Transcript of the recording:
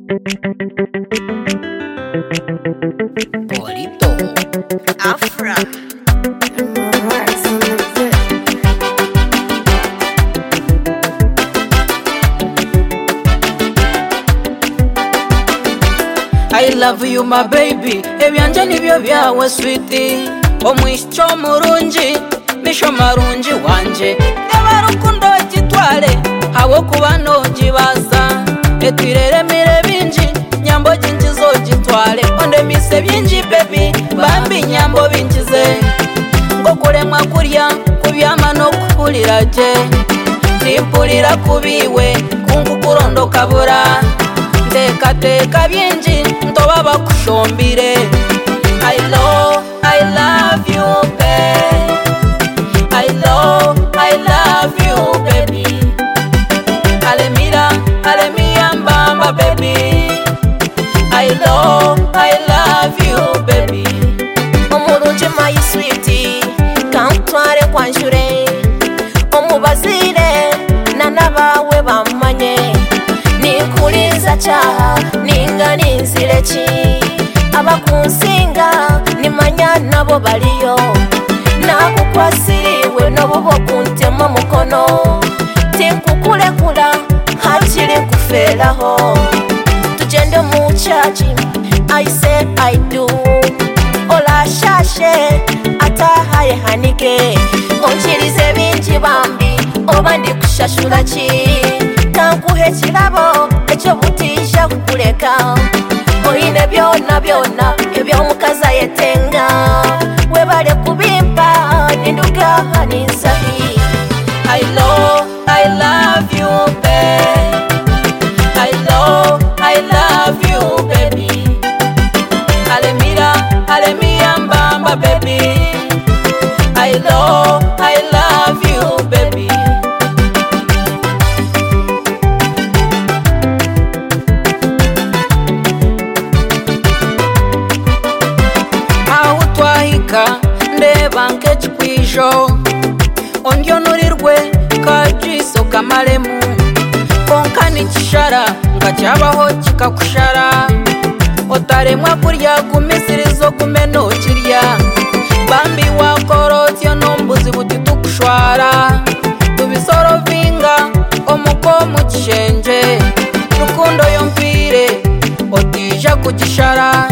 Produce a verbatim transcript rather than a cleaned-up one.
Polito Afra. I love you my baby, ebyanje nibyo byawe sweetie. Omwisho murungi, misho marungi wanje. Eba rukundo kitwale, hawo kuba no jibaza. Etwirere mire binji, nyambo jinji zo jitwale. Onde mise binji baby, bambi nyambo binjize. Ngo kuremwa kurya, kubyama no kuhulira je. Nimpulira kubiwe, kungu kurondo kabura. Teka teka binji, ntoba bakushombire. I love, I love you babe. I love, I love you baby. Alemira, alemia mbamba baby. I love, I love you baby. Omurungi my sweetie, kantware kwanjure. Omubazire, nana bawe bamanye. Nikuliza chaha, ninga ninzirechi. Abakunsinga, nimanya nabo baliyo. Nakukwasiriwe nobubo kuntema mukono. Tinkukulekula, hakiri nkuferaho. Tugende mu church, I said I do. Ola shashe, atahaye hanike. Onchirize binji bambi, oba ndi kushashula chi. Kankuhe kirabo, echo butisha kukuleka. Oyine byona byona, ebyo mukaza yetenga. Webale kubimpa, ninduga haninsahi. I love, I love you babe. I love, I love you baby. Alemira, alemia mbamba baby. I love, I love you baby. Aho twahika ndeba nk'ekikwijo. Ondyo nurirwe kajiso kamalemu. Konka nikishara nga cyabaho kikakushara. Otaremwa kurya kumisirizo kumeno kirya. Bambi wakorotyo nombuzi butitukushwara. Tubisoro vinga omuko mu kishenje. Rukundo yompire otija kugishara.